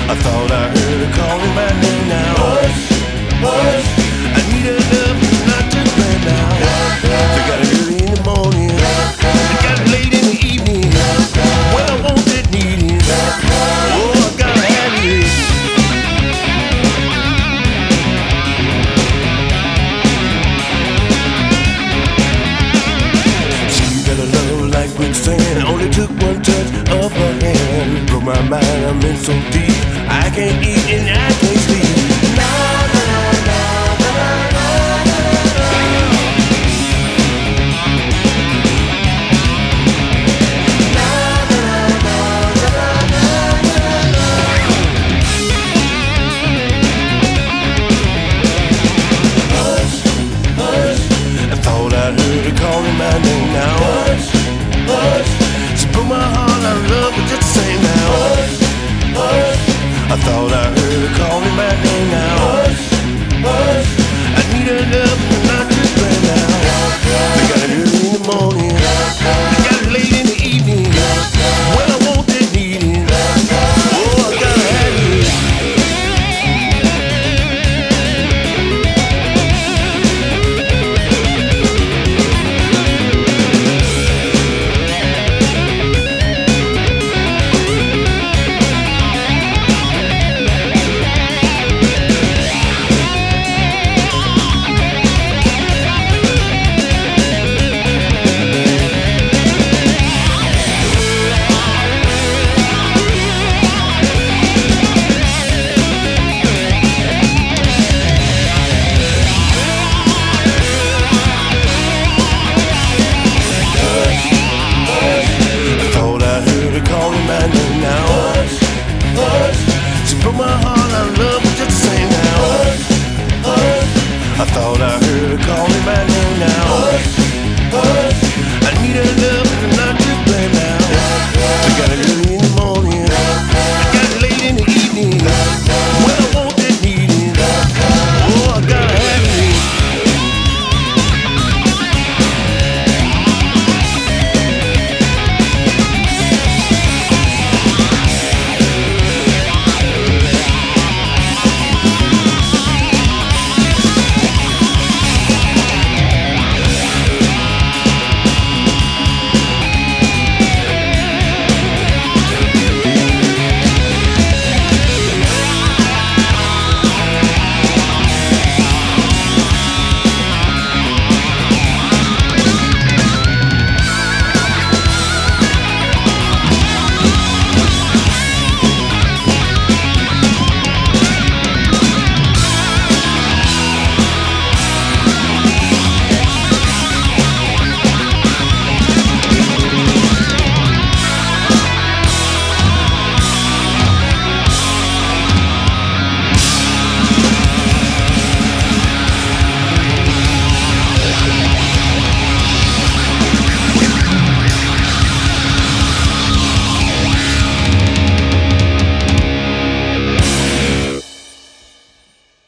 I thought I heard her calling my name now. Hush, hush. I need her love, not just right now. They got it early in the morning, they got it late in the evening. When I want it, need it. Oh, I gotta have it. She got a love like quicksand. Only took one touch of her hand. Broke my mind, I'm in so deep. I can't eat and I can't sleep. I heard her calling my name now. Hush, hush. She broke my heart, I love her just the same now. Hush, hush. I thought I heard her calling my name now. Hush, hush. I need her love.